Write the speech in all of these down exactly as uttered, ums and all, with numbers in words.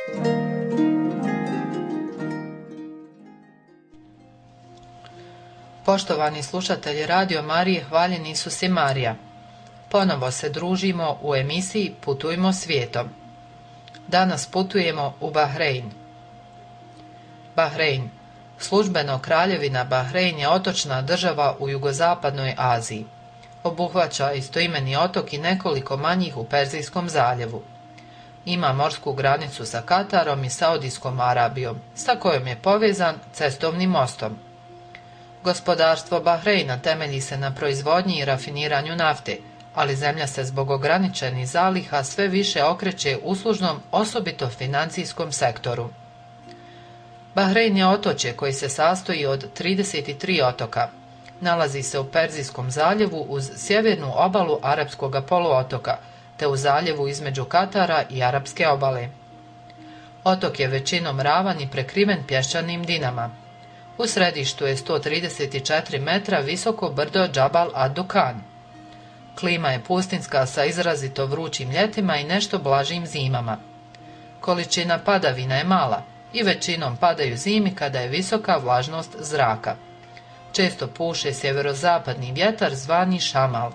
Poštovani slušatelji Radio Marije, hvaljeni Isus i Marija. Ponovo se družimo u emisiji Putujmo svijetom. Danas putujemo u Bahrein. Bahrein. Službeno kraljevina Bahrein je otočna država u jugozapadnoj Aziji. Obuhvaća istoimeni otok i nekoliko manjih u Perzijskom zaljevu. Ima morsku granicu sa Katarom i Saudijskom Arabijom, sa kojom je povezan cestovnim mostom. Gospodarstvo Bahreina temelji se na proizvodnji i rafiniranju nafte, ali zemlja se zbog ograničenih zaliha sve više okreće uslužnom, osobito financijskom sektoru. Bahrein je otočje koji se sastoji od trideset tri otoka. Nalazi se u Perzijskom zaljevu uz sjevernu obalu Arapskog poluotoka, te u zaljevu između Katara i Arapske obale. Otok je većinom ravan i prekriven pješčanim dinama. U središtu je sto trideset četiri metra visoko brdo Džabal ad-Dukan. Klima je pustinska sa izrazito vrućim ljetima i nešto blažim zimama. Količina padavina je mala i većinom padaju zimi kada je visoka vlažnost zraka. Često puše sjeverozapadni vjetar zvani šamal.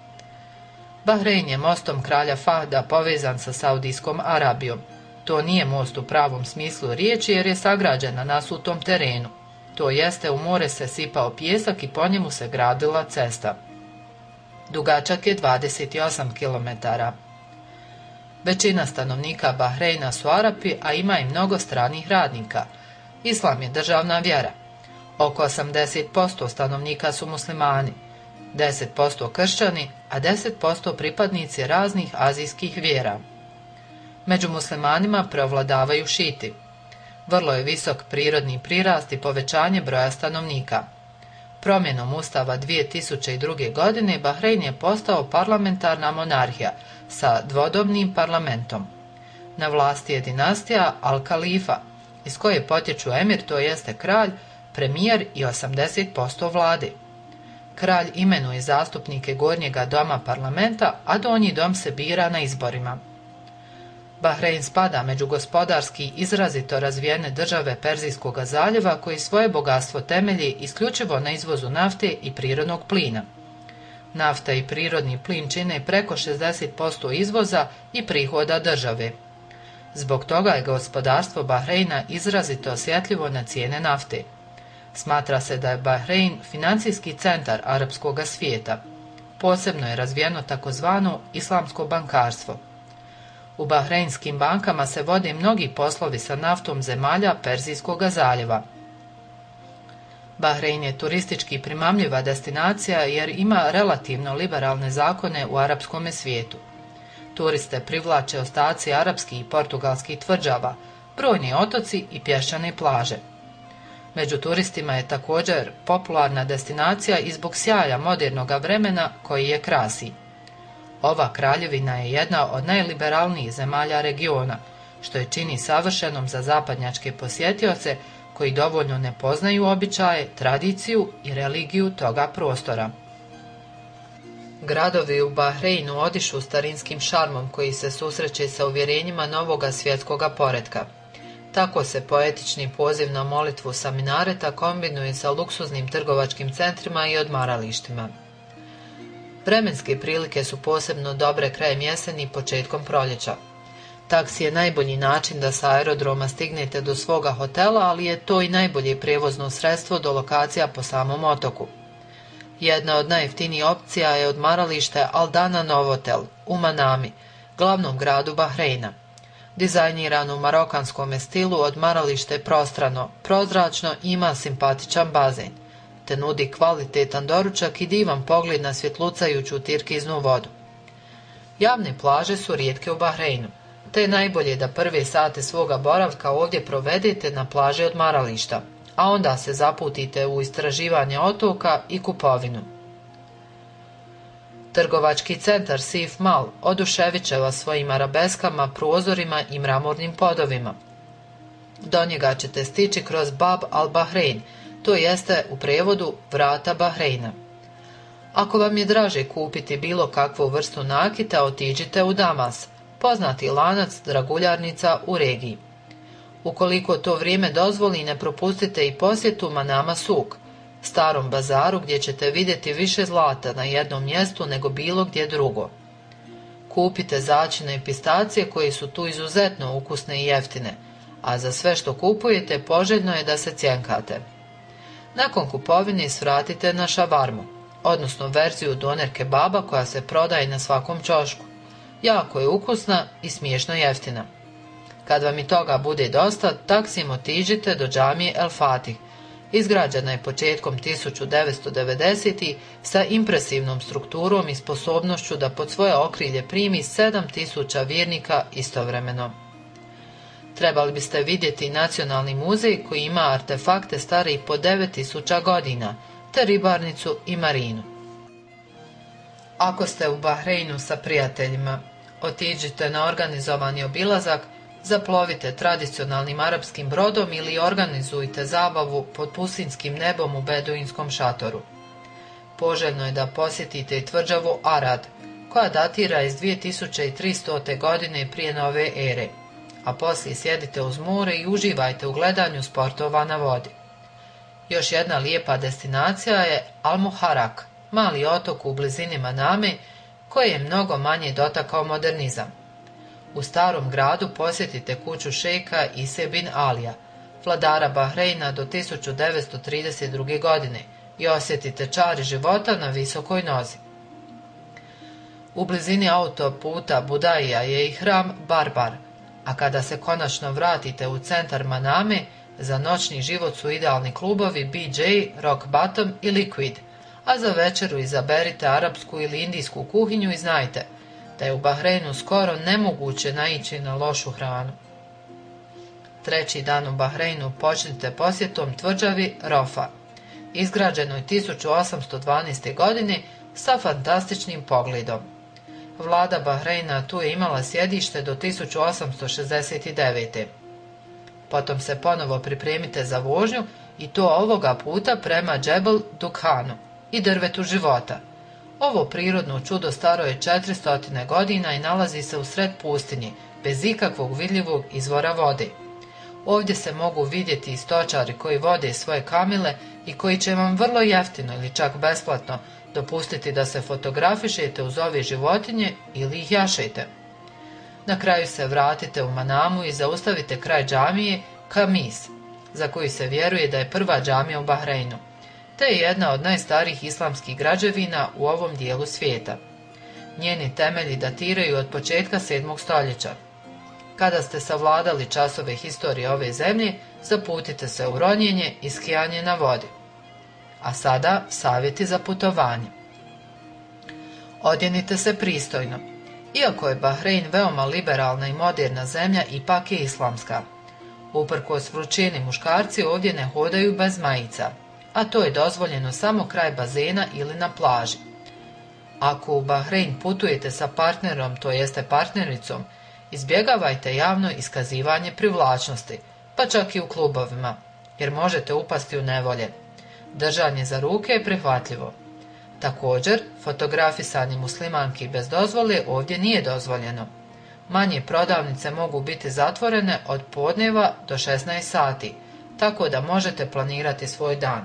Bahrein je mostom kralja Fahda povezan sa Saudijskom Arabijom. To nije most u pravom smislu riječi jer je sagrađen na nasutom terenu. To jeste, u more se sipao pijesak i po njemu se gradila cesta. Dugačak je dvadeset osam kilometara. Većina stanovnika Bahreina su Arapi, a ima i mnogo stranih radnika. Islam je državna vjera. Oko osamdeset posto stanovnika su muslimani, deset posto kršćani, a deset posto pripadnici raznih azijskih vjera. Među muslimanima preovladavaju šiti. Vrlo je visok prirodni prirast i povećanje broja stanovnika. Promjenom ustava dvije tisuće druge. godine Bahrein je postao parlamentarna monarhija sa dvodobnim parlamentom. Na vlasti je dinastija Al-Kalifa, iz koje potječu emir, to jeste kralj, premijer i osamdeset posto vlade. Kralj imenuje zastupnike gornjega doma parlamenta, a donji dom se bira na izborima. Bahrein spada među gospodarski izrazito razvijene države Perzijskog zaljeva koji svoje bogatstvo temelji isključivo na izvozu nafte i prirodnog plina. Nafta i prirodni plin čine preko šezdeset posto izvoza i prihoda države. Zbog toga je gospodarstvo Bahreina izrazito osjetljivo na cijene nafte. Smatra se da je Bahrein financijski centar arapskog svijeta. Posebno je razvijeno takozvano islamsko bankarstvo. U bahreinskim bankama se vode mnogi poslovi sa naftom zemalja Perzijskog zaljeva. Bahrein je turistički primamljiva destinacija jer ima relativno liberalne zakone u arapskom svijetu. Turiste privlače ostaci arapskih i portugalskih tvrđava, brojni otoci i pješčane plaže. Među turistima je također popularna destinacija i zbog sjaja modernog vremena koji je krasi. Ova kraljevina je jedna od najliberalnijih zemalja regiona, što je čini savršenom za zapadnjačke posjetioce koji dovoljno ne poznaju običaje, tradiciju i religiju toga prostora. Gradovi u Bahreinu odišu starinskim šarmom koji se susreće sa uvjerenjima novoga svjetskoga poretka. Tako se poetični poziv na molitvu sa minareta kombinuje sa luksuznim trgovačkim centrima i odmaralištima. Vremenske prilike su posebno dobre krajem jeseni i početkom proljeća. Taksi je najbolji način da sa aerodroma stignete do svoga hotela, ali je to i najbolje prijevozno sredstvo do lokacija po samom otoku. Jedna od najjeftinijih opcija je odmaralište Aldana Novotel u Manami, glavnom gradu Bahreina. Dizajnirano u marokanskom stilu, odmaralište je prostrano, prozračno i ima simpatičan bazen, te nudi kvalitetan doručak i divan pogled na svjetlucajuću tirkiznu vodu. Javne plaže su rijetke u Bahreinu, te je najbolje da prve sate svoga boravka ovdje provedete na plaži odmarališta, a onda se zaputite u istraživanje otoka i kupovinu. Trgovački centar Sif Mal oduševićeva svojim arabeskama, prozorima i mramornim podovima. Do njega ćete stići kroz Bab al-Bahrein, to jeste u prijevodu vrata Bahreina. Ako vam je draže kupiti bilo kakvu vrstu nakita, otiđite u Damas, poznati lanac draguljarnica u regiji. Ukoliko to vrijeme dozvoli, ne propustite i posjetu Manama Suk, starom bazaru gdje ćete vidjeti više zlata na jednom mjestu nego bilo gdje drugo. Kupite začine i pistacije koje su tu izuzetno ukusne i jeftine, a za sve što kupujete poželjno je da se cjenkate. Nakon kupovine svratite na šavarmu, odnosno verziju doner kebaba koja se prodaje na svakom ćošku. Jako je ukusna i smiješno jeftina. Kad vam i toga bude dosta, taksim otiđite do džamije El Fatih. Izgrađena je početkom tisuću devetsto devedesetih sa impresivnom strukturom i sposobnošću da pod svoje okrilje primi sedam tisuća vjernika istovremeno. Trebali biste vidjeti Nacionalni muzej koji ima artefakte stare i po devet tisuća godina, te ribarnicu i marinu. Ako ste u Bahreinu sa prijateljima, otiđite na organizovani obilazak, zaplovite tradicionalnim arapskim brodom ili organizujte zabavu pod pustinskim nebom u beduinskom šatoru. Poželjno je da posjetite i tvrđavu Arad, koja datira iz dvije tisuće tristote. godine prije nove ere, a poslije sjedite uz more i uživajte u gledanju sportova na vodi. Još jedna lijepa destinacija je Al-Muharak, mali otok u blizini Maname, koji je mnogo manje dotakao modernizam. U starom gradu posjetite kuću šejka Ise bin Alija, vladara Bahreina do tisuću devetsto trideset druge. godine i osjetite čari života na visokoj nozi. U blizini autoputa Budaija je i hram Barbar, a kada se konačno vratite u centar Maname, za noćni život su idealni klubovi B J, Rock Bottom i Liquid, a za večeru izaberite arapsku ili indijsku kuhinju i znajte da je u Bahreinu skoro nemoguće naići na lošu hranu. Treći dan u Bahreinu počnite posjetom tvrđavi Rofa, izgrađenoj tisuću osamsto dvanaeste. godine sa fantastičnim pogledom. Vlada Bahreina tu je imala sjedište do tisuću osamsto šezdeset devete. Potom se ponovo pripremite za vožnju i to ovoga puta prema Džebel Dukhanu i drvetu života. Ovo prirodno čudo staro je četiristo godina i nalazi se u sred pustinje, bez ikakvog vidljivog izvora vode. Ovdje se mogu vidjeti i stočari koji vode svoje kamile i koji će vam vrlo jeftino ili čak besplatno dopustiti da se fotografišete uz ove životinje ili ih jašete. Na kraju se vratite u Manamu i zaustavite kraj džamije Kamis, za koju se vjeruje da je prva džamija u Bahreinu, te je jedna od najstarijih islamskih građevina u ovom dijelu svijeta. Njeni temelji datiraju od početka sedmog stoljeća. Kada ste savladali časove historije ove zemlje, zaputite se u ronjenje i skijanje na vodi. A sada savjeti za putovanje. Odjenite se pristojno. Iako je Bahrein veoma liberalna i moderna zemlja, ipak je islamska. Uprkos vrućini, muškarci ovdje ne hodaju bez majica, a to je dozvoljeno samo kraj bazena ili na plaži. Ako u Bahrein putujete sa partnerom, to jeste partnericom, izbjegavajte javno iskazivanje privlačnosti, pa čak i u klubovima, jer možete upasti u nevolje. Držanje za ruke je prihvatljivo. Također, fotografisanje muslimanki bez dozvole ovdje nije dozvoljeno. Manje prodavnice mogu biti zatvorene od podneva do šesnaest sati, tako da možete planirati svoj dan.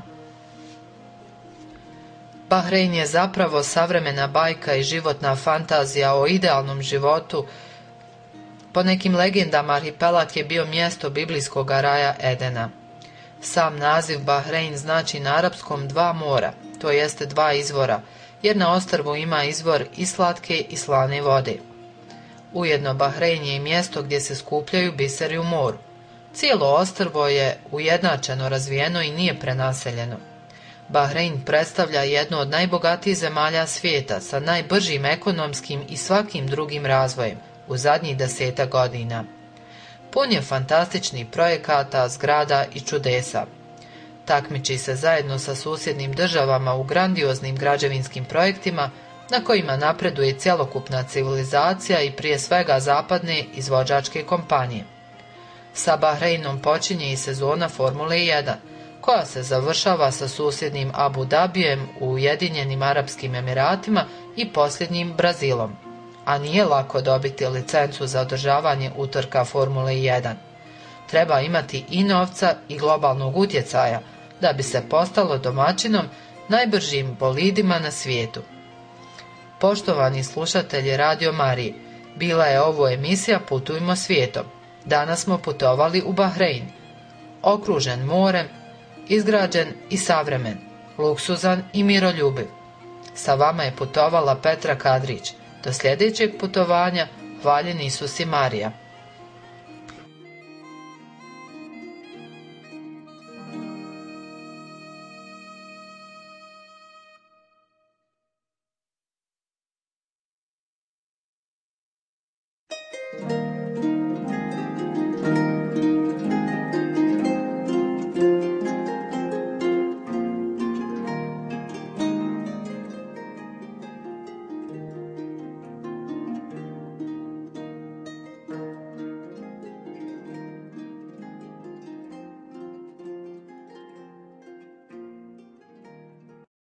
Bahrein je zapravo savremena bajka i životna fantazija o idealnom životu. Po nekim legendama arhipelag je bio mjesto biblijskog raja Edena. Sam naziv Bahrein znači na arapskom dva mora, to jeste dva izvora, jer na ostrvu ima izvor i slatke i slane vode. Ujedno Bahrein je i mjesto gdje se skupljaju biseri u moru. Cijelo ostrvo je ujednačeno razvijeno i nije prenaseljeno. Bahrein predstavlja jednu od najbogatijih zemalja svijeta sa najbržim ekonomskim i svakim drugim razvojem u zadnjih deseta godina. Pun je fantastičnih projekata, zgrada i čudesa. Takmiči se zajedno sa susjednim državama u grandioznim građevinskim projektima na kojima napreduje cjelokupna civilizacija i prije svega zapadne izvođačke kompanije. Sa Bahreinom počinje i sezona Formule jedan, koja se završava sa susjednim Abu Dabijem u Ujedinjenim Arapskim Emiratima i posljednjim Brazilom. A nije lako dobiti licencu za održavanje utrka Formule jedan. treba imati i novca i globalnog utjecaja da bi se postalo domaćinom najbržim bolidima na svijetu. Poštovani slušatelji Radio Marije, bila je ovo emisija Putujmo svijetom. Danas smo putovali u Bahrein, okružen morem, izgrađen i savremen, luksuzan i miroljubiv. Sa vama je putovala Petra Kadrić. Do sljedećeg putovanja, hvaljen Isus i Marija.